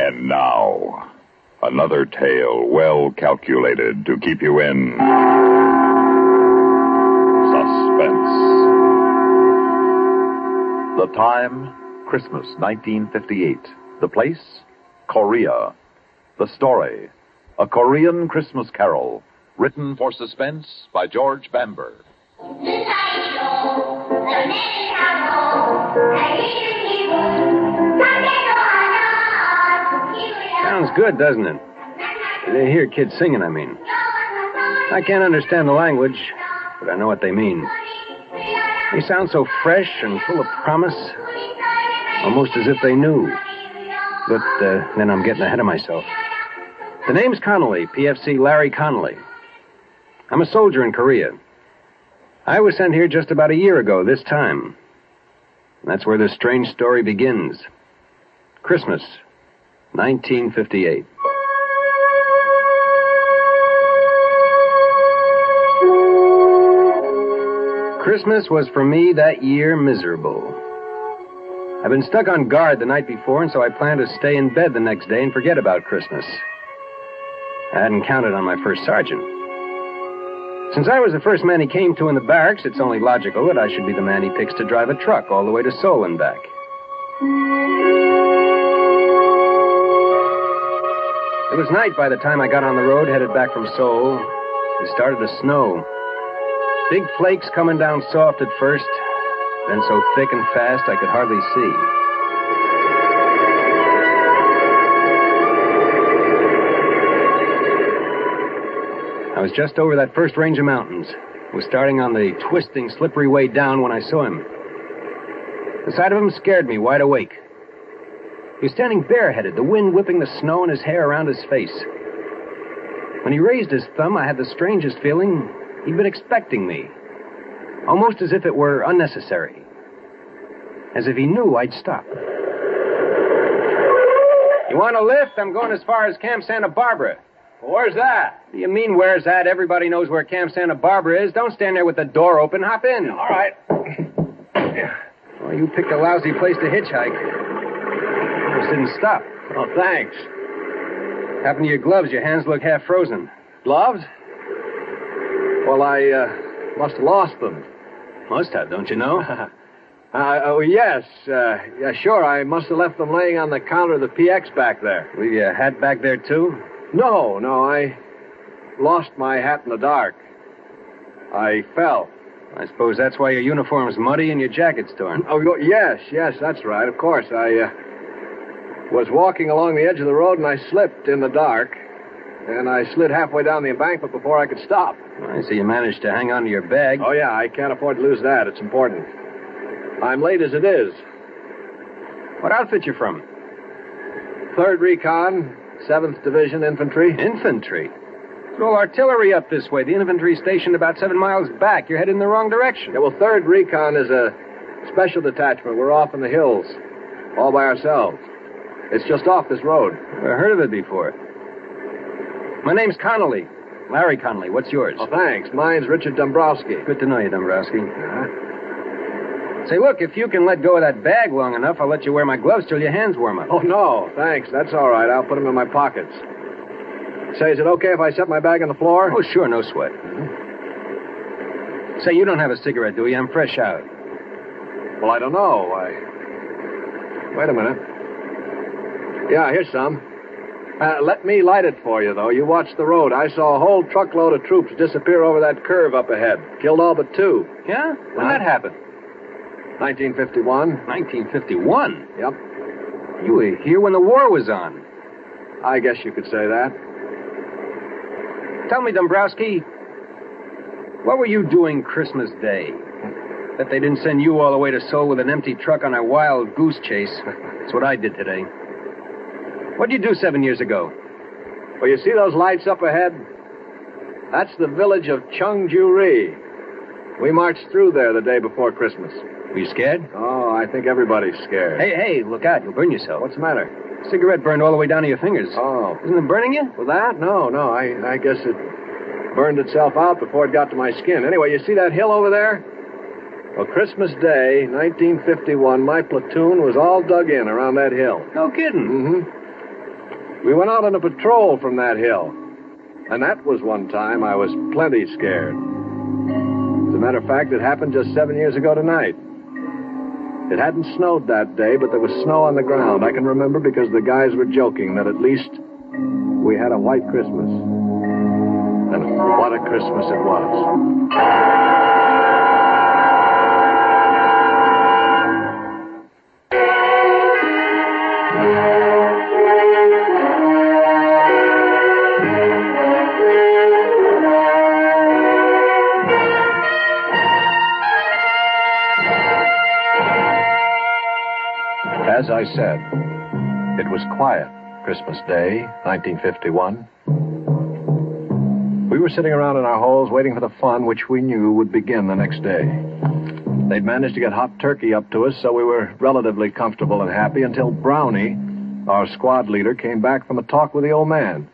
And now, another tale well calculated to keep you in suspense. The time, Christmas 1958. The place, Korea. The story, a Korean Christmas carol, written for suspense by George Bamber. Sounds good, doesn't it? They hear kids singing, I mean. I can't understand the language, but I know what they mean. They sound so fresh and full of promise, almost as if they knew. But then I'm getting ahead of myself. The name's Connolly, PFC Larry Connolly. I'm a soldier in Korea. I was sent here just about a year ago this time. And that's where this strange story begins. Christmas, 1958. Christmas was for me that year miserable. I'd been stuck on guard the night before, and so I planned to stay in bed the next day and forget about Christmas. I hadn't counted on my first sergeant. Since I was the first man he came to in the barracks, it's only logical that I should be the man he picks to drive a truck all the way to Seoul and back. It was night by the time I got on the road headed back from Seoul. It started to snow. Big flakes coming down soft at first, then so thick and fast I could hardly see. I was just over that first range of mountains. I was starting on the twisting, slippery way down when I saw him. The sight of him scared me wide awake. He was standing bareheaded, the wind whipping the snow and his hair around his face. When he raised his thumb, I had the strangest feeling he'd been expecting me. Almost as if it were unnecessary. As if he knew I'd stop. You want a lift? I'm going as far as Camp Santa Barbara. Well, where's that? What do you mean, where's that? Everybody knows where Camp Santa Barbara is. Don't stand there with the door open. Hop in. All right. Well, you picked a lousy place to hitchhike. Just didn't stop. Oh, thanks. What happened to your gloves? Your hands look half frozen. Gloves? Well, I must have lost them. Must have, don't you know? Yes. Yeah, sure. I must have left them laying on the counter of the PX back there. Leave your hat back there, too? No. I lost my hat in the dark. I fell. I suppose that's why your uniform's muddy and your jacket's torn. Oh, yes, that's right. Of course. I was walking along the edge of the road and I slipped in the dark. And I slid halfway down the embankment before I could stop. I see you managed to hang on to your bag. Oh, yeah, I can't afford to lose that. It's important. I'm late as it is. What outfit you from? 3rd Recon, 7th Division Infantry. Infantry? There's all artillery up this way. The infantry stationed about 7 miles back. You're headed in the wrong direction. Yeah, well, 3rd Recon is a special detachment. We're off in the hills, all by ourselves. It's just off this road. Never heard of it before. My name's Connolly. Larry Connolly. What's yours? Oh, thanks. Mine's Richard Dombrowski. Good to know you, Dombrowski. Say, look, if you can let go of that bag long enough, I'll let you wear my gloves till your hands warm up. Oh, no, thanks. That's all right. I'll put them in my pockets. Say, is it okay if I set my bag on the floor? Oh, sure, no sweat. Say, you don't have a cigarette, do you? I'm fresh out. Well, I don't know. Wait a minute. Yeah, here's some. Let me light it for you, though. You watch the road. I saw a whole truckload of troops disappear over that curve up ahead. Killed all but 2. Yeah? When that happened? 1951. 1951? Yep. You were here when the war was on. I guess you could say that. Tell me, Dombrowski, what were you doing Christmas Day? That they didn't send you all the way to Seoul with an empty truck on a wild goose chase. That's what I did today. What'd you do 7 years ago? Well, you see those lights up ahead? That's the village of Cheongju-ri. We marched through there the day before Christmas. Were you scared? Oh, I think everybody's scared. Hey, look out. You'll burn yourself. What's the matter? Cigarette burned all the way down to your fingers. Oh. Isn't it burning you? Well, that? No. I guess it burned itself out before it got to my skin. Anyway, you see that hill over there? Well, Christmas Day, 1951, my platoon was all dug in around that hill. No kidding. Mm-hmm. We went out on a patrol from that hill. And that was one time I was plenty scared. As a matter of fact, it happened just 7 years ago tonight. It hadn't snowed that day, but there was snow on the ground. I can remember because the guys were joking that at least we had a white Christmas. And what a Christmas it was. As I said, it was quiet Christmas Day, 1951. We were sitting around in our holes waiting for the fun which we knew would begin the next day. They'd managed to get hot turkey up to us, so we were relatively comfortable and happy until Brownie, our squad leader, came back from a talk with the old man.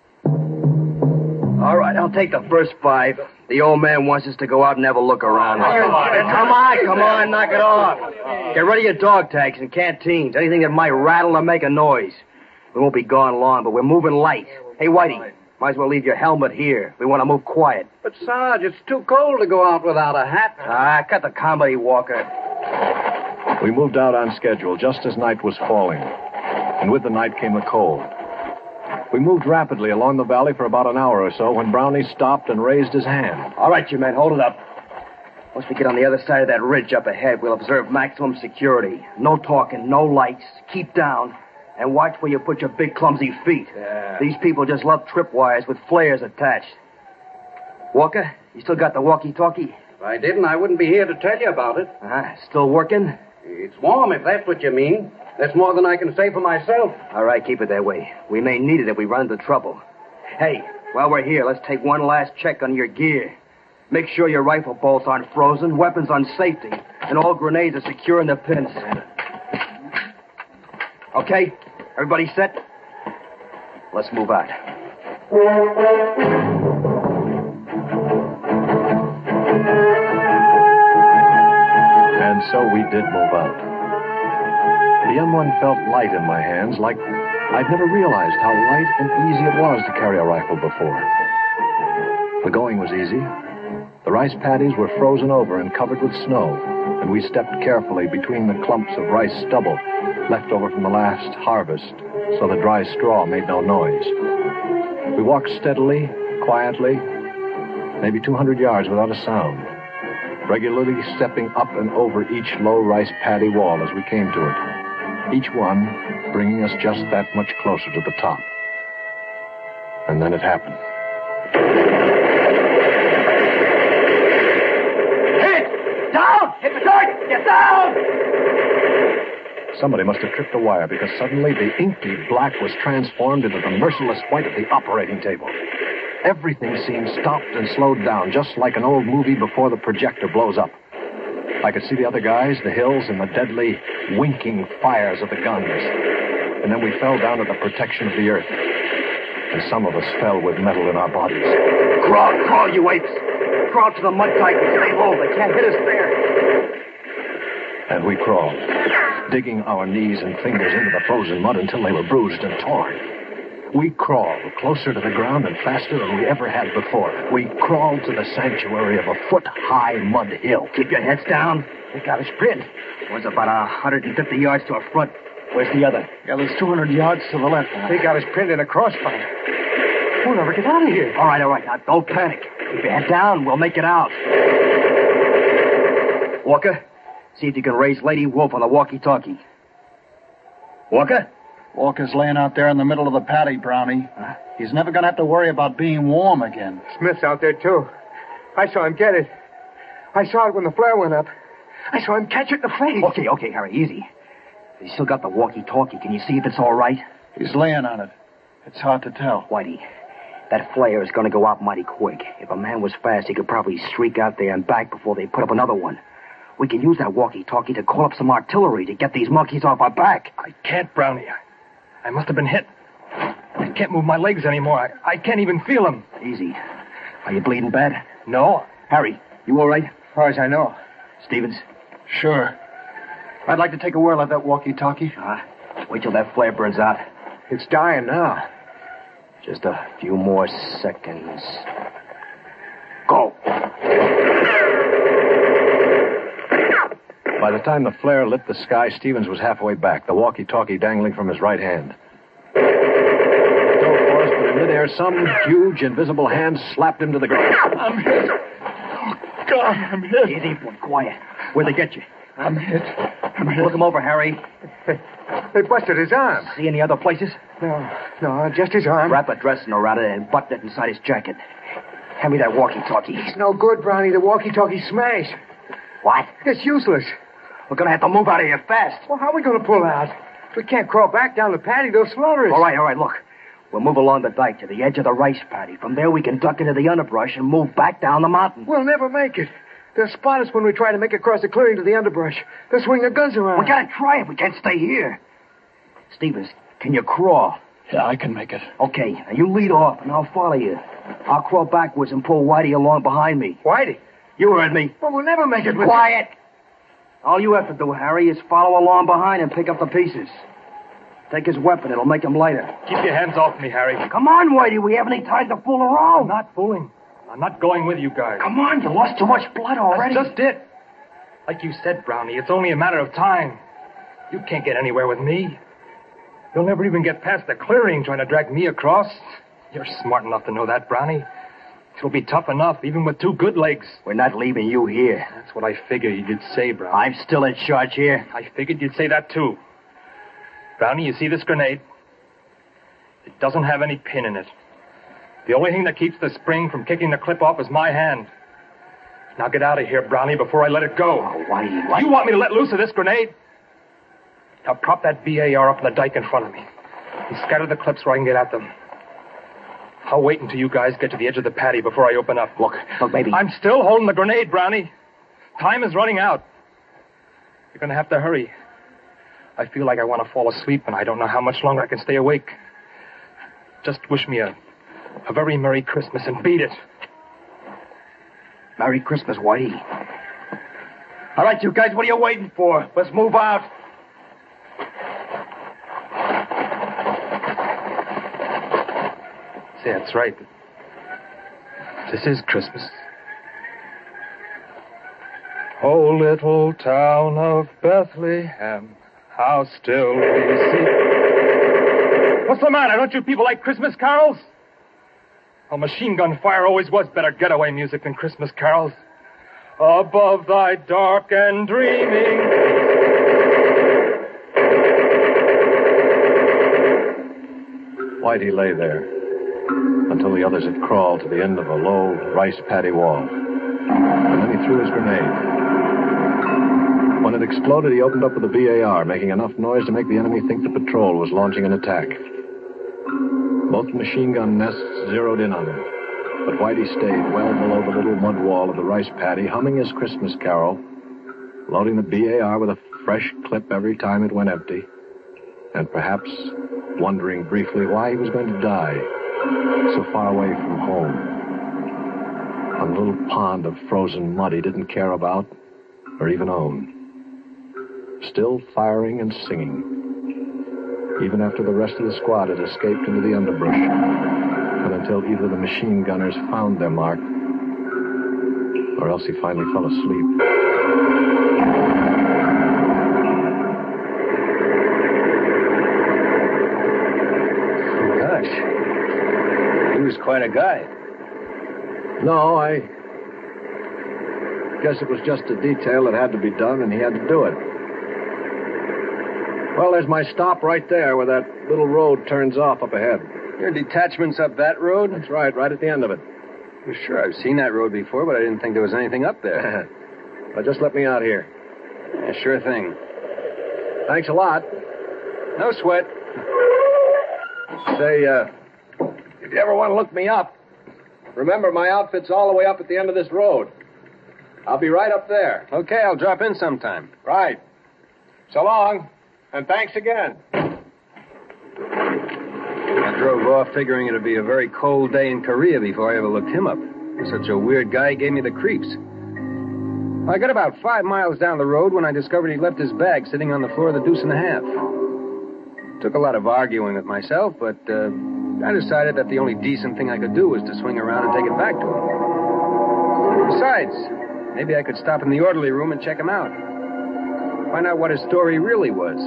All right, I'll take the first 5. The old man wants us to go out and have a look around. Come on, knock it off. Get ready your dog tags and canteens, anything that might rattle or make a noise. We won't be gone long, but we're moving light. Hey, Whitey, might as well leave your helmet here. We want to move quiet. But, Sarge, it's too cold to go out without a hat. Cut the comedy, Walker. We moved out on schedule just as night was falling. And with the night came the cold. We moved rapidly along the valley for about an hour or so when Brownie stopped and raised his hand. All right, you men, hold it up. Once we get on the other side of that ridge up ahead, we'll observe maximum security. No talking, no lights. Keep down. And watch where you put your big, clumsy feet. Yeah. These people just love tripwires with flares attached. Walker, you still got the walkie-talkie? If I didn't, I wouldn't be here to tell you about it. Still working? It's warm, if that's what you mean. That's more than I can say for myself. All right, keep it that way. We may need it if we run into trouble. Hey, while we're here, let's take one last check on your gear. Make sure your rifle bolts aren't frozen, weapons on safety, and all grenades are secure in the pins. Okay? Everybody set? Let's move out. And so we did move out. The M1 felt light in my hands, like I'd never realized how light and easy it was to carry a rifle before. The going was easy. The rice paddies were frozen over and covered with snow, and we stepped carefully between the clumps of rice stubble left over from the last harvest, so the dry straw made no noise. We walked steadily, quietly, maybe 200 yards without a sound, regularly stepping up and over each low rice paddy wall as we came to it. Each one bringing us just that much closer to the top. And then it happened. Hit! Down! Hit the dirt! Get down! Somebody must have tripped a wire because suddenly the inky black was transformed into the merciless white of the operating table. Everything seemed stopped and slowed down, just like an old movie before the projector blows up. I could see the other guys, the hills, and the deadly, winking fires of the guns. And then we fell down to the protection of the earth. And some of us fell with metal in our bodies. Crawl, you apes! Crawl to the mud tight and stay low. They can't hit us there. And we crawled, digging our knees and fingers into the frozen mud until they were bruised and torn. We crawled closer to the ground and faster than we ever had before. We crawled to the sanctuary of a foot-high mud hill. Keep your heads down. They got us pinned. One's about 150 yards to our front. Where's the other? Yeah, there's 200 yards to the left. They got us pinned in a crossfire. We'll never get out of here. All right. Now, don't panic. Keep your head down. We'll make it out. Walker, see if you can raise Lady Wolf on the walkie-talkie. Walker? Walker's laying out there in the middle of the paddy, Brownie. He's never going to have to worry about being warm again. Smith's out there, too. I saw him get it. I saw it when the flare went up. I saw him catch it in the face. Okay, Harry, easy. He's still got the walkie-talkie. Can you see if it's all right? He's laying on it. It's hard to tell. Whitey, that flare is going to go out mighty quick. If a man was fast, he could probably streak out there and back before they put up another one. We can use that walkie-talkie to call up some artillery to get these monkeys off our back. I can't, Brownie. I must have been hit. I can't move my legs anymore. I can't even feel them. Easy. Are you bleeding bad? No. Harry, you all right? As far as I know. Stevens? Sure. I'd like to take a whirl at that walkie-talkie. Wait till that flare burns out. It's dying now. Just a few more seconds. Go. By the time the flare lit the sky, Stevens was halfway back, the walkie-talkie dangling from his right hand. He dove for us, but in midair, some huge, invisible hand slapped him to the ground. I'm hit. Oh, God, I'm hit. Easy, boy. Quiet. Where'd they get you? I'm hit. Look him over, Harry. They busted his arm. See any other places? No, just his arm. Wrap a dressing around it and button it inside his jacket. Hand me that walkie-talkie. It's no good, Brownie. The walkie-talkie smashed. What? It's useless. We're going to have to move out of here fast. Well, how are we going to pull out? We can't crawl back down the paddy. They'll slaughter us. All right, look. We'll move along the dike to the edge of the rice paddy. From there, we can duck into the underbrush and move back down the mountain. We'll never make it. They'll spot us when we try to make across the clearing to the underbrush. They'll swing their guns around. We gotta try it. We can't stay here. Stevens, can you crawl? Yeah, I can make it. Okay, now you lead off, and I'll follow you. I'll crawl backwards and pull Whitey along behind me. Whitey? You heard me. Well, we'll never make it with... Quiet! All you have to do, Harry, is follow along behind and pick up the pieces. Take his weapon. It'll make him lighter. Keep your hands off me, Harry. Come on, Whitey. We haven't any time to fool around. I'm not fooling. I'm not going with you guys. Come on. You lost too much blood already. That's just it. Like you said, Brownie, it's only a matter of time. You can't get anywhere with me. You'll never even get past the clearing trying to drag me across. You're smart enough to know that, Brownie. It'll be tough enough, even with two good legs. We're not leaving you here. That's what I figured you'd say, Brownie. I'm still in charge here. I figured you'd say that, too. Brownie, you see this grenade? It doesn't have any pin in it. The only thing that keeps the spring from kicking the clip off is my hand. Now get out of here, Brownie, before I let it go. Oh, Whitey. You want me to let loose of this grenade? Now prop that BAR up on the dike in front of me and scatter the clips where I can get at them. I'll wait until you guys get to the edge of the paddy before I open up. Look, baby. I'm still holding the grenade, Brownie. Time is running out. You're going to have to hurry. I feel like I want to fall asleep, and I don't know how much longer I can stay awake. Just wish me a very Merry Christmas and beat it. Merry Christmas, Whitey. All right, you guys, what are you waiting for? Let's move out. See, that's right. This is Christmas. Oh, little town of Bethlehem, how still we see. What's the matter? Don't you people like Christmas carols? Well, machine gun fire always was better getaway music than Christmas carols. Above thy dark and dreaming. Whitey lay there until the others had crawled to the end of a low rice paddy wall. And then he threw his grenade. When it exploded, he opened up with the BAR, making enough noise to make the enemy think the patrol was launching an attack. Both machine gun nests zeroed in on him, but Whitey stayed well below the little mud wall of the rice paddy, humming his Christmas carol, loading the BAR with a fresh clip every time it went empty, and perhaps wondering briefly why he was going to die so far away from home, on a little pond of frozen mud he didn't care about or even own. Still firing and singing, even after the rest of the squad had escaped into the underbrush, and until either the machine gunners found their mark, or else he finally fell asleep. Gosh, he was quite a guy. No, I guess it was just a detail that had to be done, and he had to do it. Well, there's my stop right there where that little road turns off up ahead. Your detachment's up that road? That's right at the end of it. Well, sure, I've seen that road before, but I didn't think there was anything up there. Well, just let me out here. Yeah, sure thing. Thanks a lot. No sweat. Say, if you ever want to look me up, remember my outfit's all the way up at the end of this road. I'll be right up there. Okay, I'll drop in sometime. Right. So long, and thanks again. I drove off figuring it'd be a very cold day in Korea before I ever looked him up. Such a weird guy gave me the creeps. I got about 5 miles down the road when I discovered he left his bag sitting on the floor of the Deuce and a Half. Took a lot of arguing with myself, but I decided that the only decent thing I could do was to swing around and take it back to him. Besides, maybe I could stop in the orderly room and check him out. Find out what his story really was.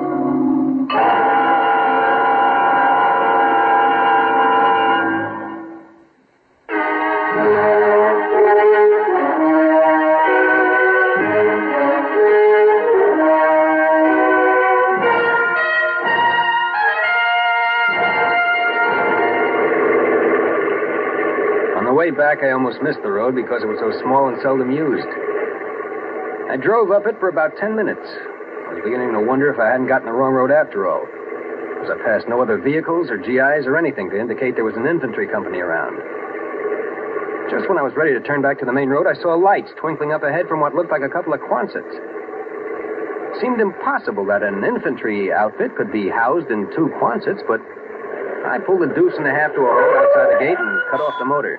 Back, I almost missed the road because it was so small and seldom used. I drove up it for about 10 minutes. I was beginning to wonder if I hadn't gotten the wrong road after all, because I passed no other vehicles or GIs or anything to indicate there was an infantry company around. Just when I was ready to turn back to the main road, I saw lights twinkling up ahead from what looked like a couple of Quonsets. It seemed impossible that an infantry outfit could be housed in 2 Quonsets, but I pulled a deuce and a half to a halt outside the gate and cut off the motor.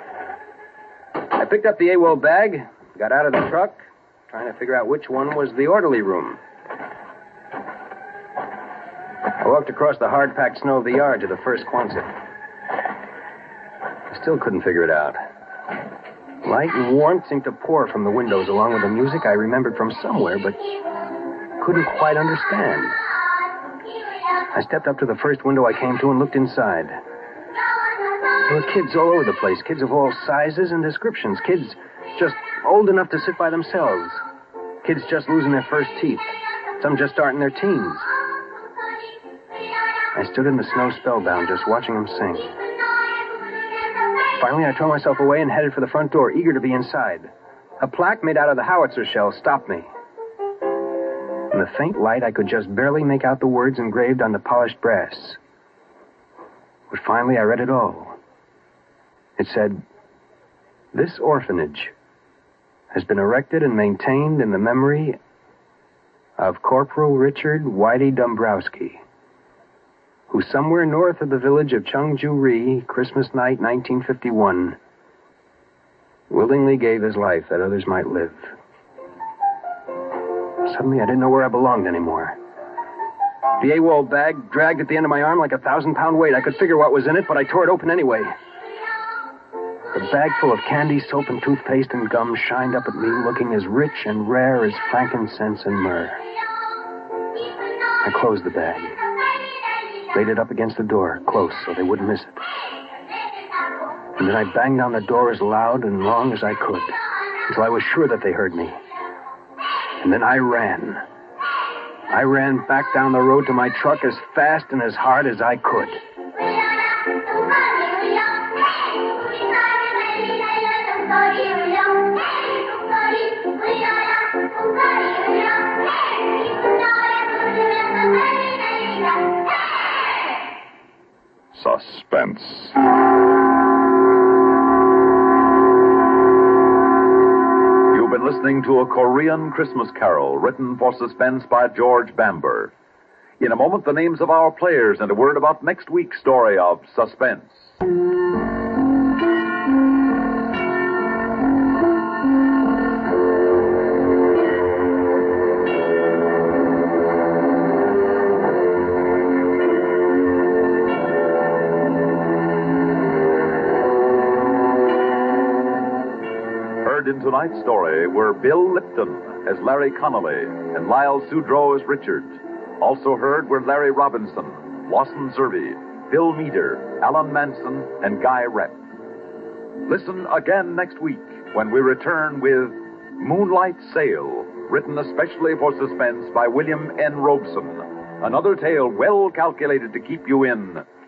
I picked up the AWOL bag, got out of the truck, trying to figure out which one was the orderly room. I walked across the hard-packed snow of the yard to the first Quonset. I still couldn't figure it out. Light and warmth seemed to pour from the windows along with the music I remembered from somewhere, but couldn't quite understand. I stepped up to the first window I came to and looked inside. There were kids all over the place, kids of all sizes and descriptions, kids just old enough to sit by themselves, kids just losing their first teeth, some just starting their teens. I stood in the snow spellbound, just watching them sing. Finally, I tore myself away and headed for the front door, eager to be inside. A plaque made out of the howitzer shell stopped me. In the faint light, I could just barely make out the words engraved on the polished brass. But finally, I read it all. It said, "This orphanage has been erected and maintained in the memory of Corporal Richard Whitey Dombrowski, who somewhere north of the village of Chungju-ri, Christmas night, 1951, willingly gave his life that others might live." Suddenly, I didn't know where I belonged anymore. The AWOL bag dragged at the end of my arm like a 1,000-pound weight. I could figure what was in it, but I tore it open anyway. The bag full of candy, soap, and toothpaste and gum shined up at me, looking as rich and rare as frankincense and myrrh. I closed the bag, laid it up against the door, close, so they wouldn't miss it. And then I banged on the door as loud and long as I could, until I was sure that they heard me. And then I ran. I ran back down the road to my truck as fast and as hard as I could. Suspense. You've been listening to a Korean Christmas Carol written for suspense by George Bamber. In a moment, the names of our players and a word about next week's story of Suspense. In tonight's story were Bill Lipton as Larry Connolly and Lyle Sudrow as Richard. Also heard were Larry Robinson, Lawson Zerby, Bill Meader, Alan Manson, and Guy Rep. Listen again next week when we return with Moonlight Sail, written especially for suspense by William N. Robeson. Another tale well calculated to keep you in